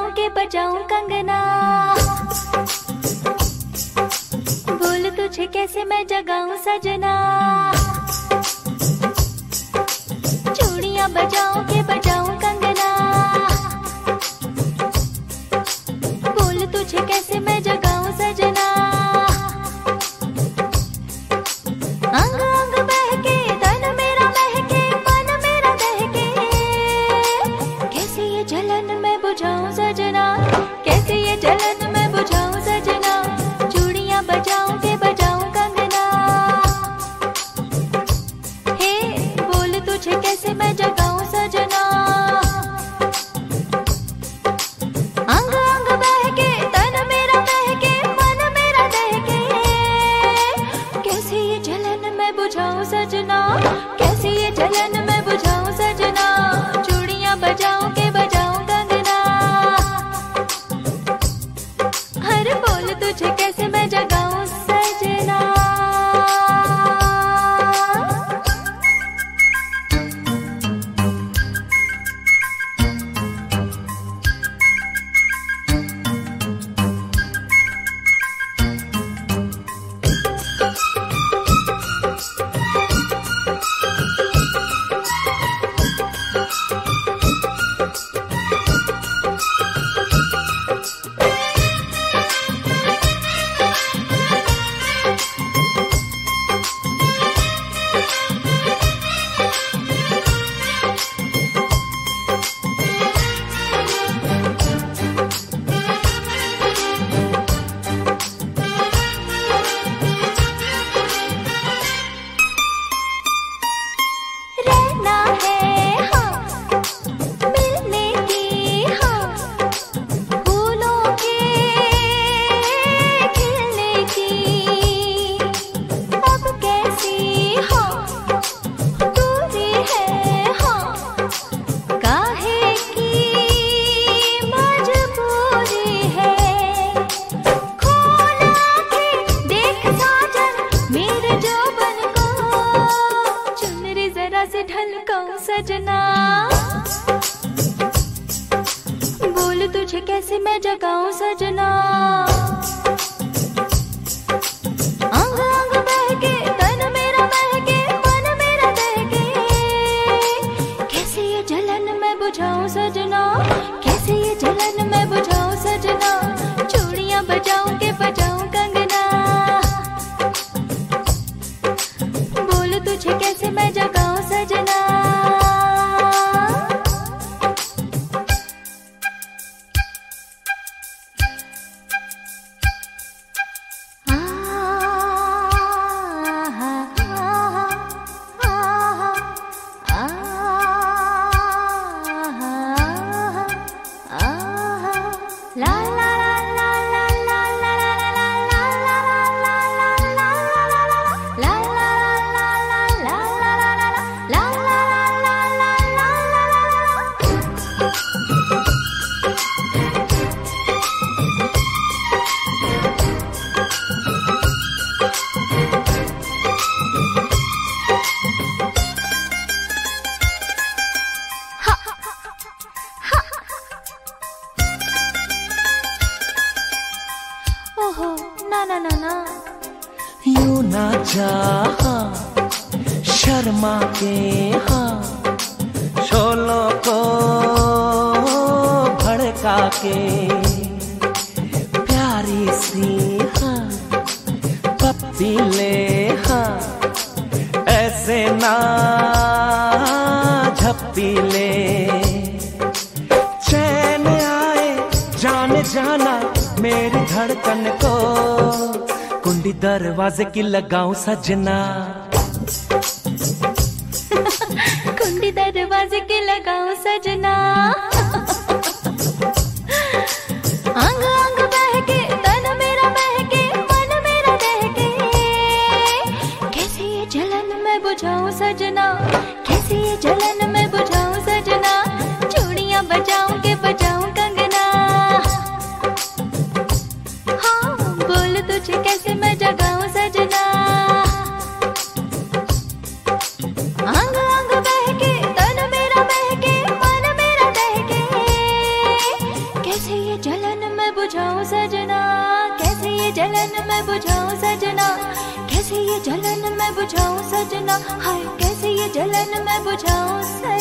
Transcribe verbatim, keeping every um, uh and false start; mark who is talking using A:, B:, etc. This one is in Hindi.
A: बजाऊं के बजाऊं कंगना, बोल तुझे कैसे मैं जगाऊं सजना, चूड़ियां बजाऊं के बजाऊं कंगना, बोल तुझे कैसे मैं जगाऊं सजना, अंग अंग बहके तन मेरा महके मन मेरा दहके, कैसे ये जलन मैं बुझाऊं सजना, कैसे ये जलन मैं बुझाऊं सजना, चूड़ियां बजाऊं के बजाऊं कंगना, हे बोल तुझे कैसे मैं जगाऊं सजना, अंग अंग बहके तन मेरा महके मन मेरा दहके, कैसे ये जलन मैं बुझाऊं सजना, कैसे ये जलन मैं बुझाऊं सजना, चूड़ियां बजाऊं के बजाऊं कंगना, हर बोल तुझे कैसे मैं जगाऊं सजना। से ढलकाऊं सजना, बोल तुझे कैसे मैं जगाऊं सजना, अंग अंग बहके तन मेरा महके मन मेरा दहके, कैसे ये जलन मैं बुझाऊं सजना, कैसे ये जलन मैं बुझाऊं सजना, चूड़ियां बजाऊं के बजाऊं कंगना, बोल तुझे कैसे मैं जगाऊं सजना। ना ना ना ना
B: यूं ना जा शर्मा के हाँ, शोलों को भड़का के, प्यारी सी हाँ पप्पी ले हाँ, ऐसे ना झप्पी ले, चैन आए जान जाना मेरी धड़कन को, कुंडी दरवाजे की लगाऊं सजना,
A: कुंडी दरवाजे की लगाऊं सजना, अंग अंग बहके तन मेरा महके मन मेरा दहके, कैसे ये जलन मैं बुझाऊं सजना, कैसे ये जलन मैं बुझाऊं सजना, चूड़ियां बजाऊं के बजाऊं कंगना, हाँ बोल तुझे कैसे मैं जगाऊं सजना, अंग अंग बहके तन मेरा महके मन मेरा दहके, ये जलन मैं बुझाऊं सजना, कैसे ये जलन मैं बुझाऊं सजना, कैसे ये जलन मैं बुझाऊं सजना, हाय कैसे ये जलन मैं बुझाऊं सजना।